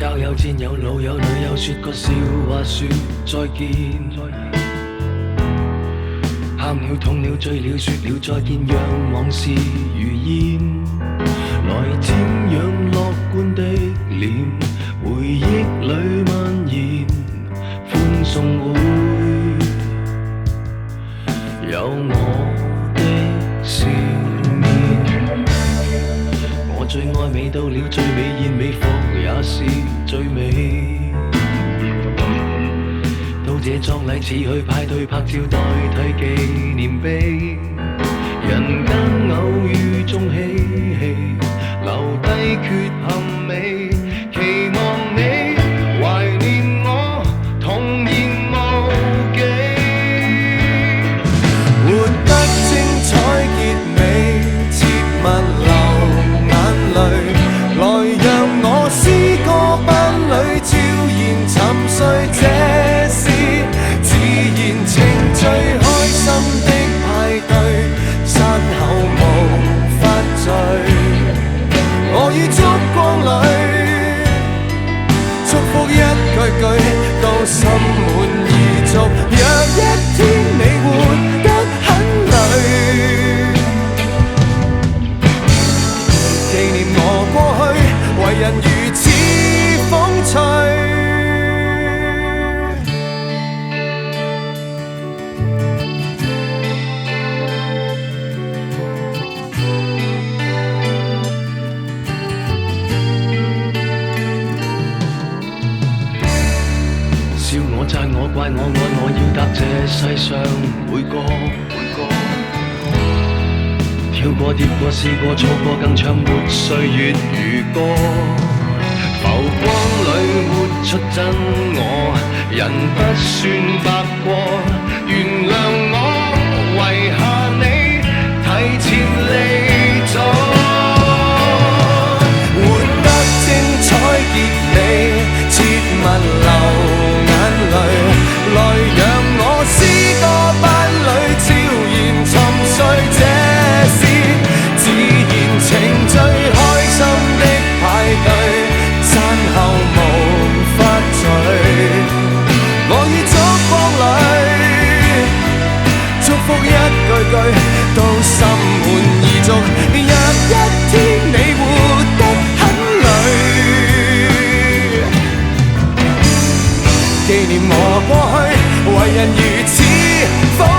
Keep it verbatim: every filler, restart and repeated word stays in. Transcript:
交有戰有老有女有說個笑話說再見，喊了痛了醉了說了再見，讓往事如煙，來瞻仰樂觀的臉，回憶裏蔓延，歡送會有我的笑面。我最愛美到了最美宴，美服也是最美。到這作禮似去派對拍照代替紀念碑，人間偶遇中嬉戲，留低缺陷美，期望你懷念我童言無忌，活得精彩結尾，切勿流眼淚，來讓我詩歌班裏悄然沉睡，這是自然情最開心的派對，散後無法聚，我於燭光裏祝福一句句都心滿意足，若一天你活得很累，紀念我過去為人如此風趣。笑我責我怪我愛我要答這世上每個每個，跳過跌過試過錯過更唱沒歲月如歌，浮光裏活出真我，人不算白過，原諒我遺下你提前離座，活得精彩結尾，切勿留來讓我詩歌班裏悄然沉睡，這是自然情最開心的派對，散後無法聚，我於燭光裏祝福一句句都心滿意足，若一天你活得很累，紀念我過去為人如此風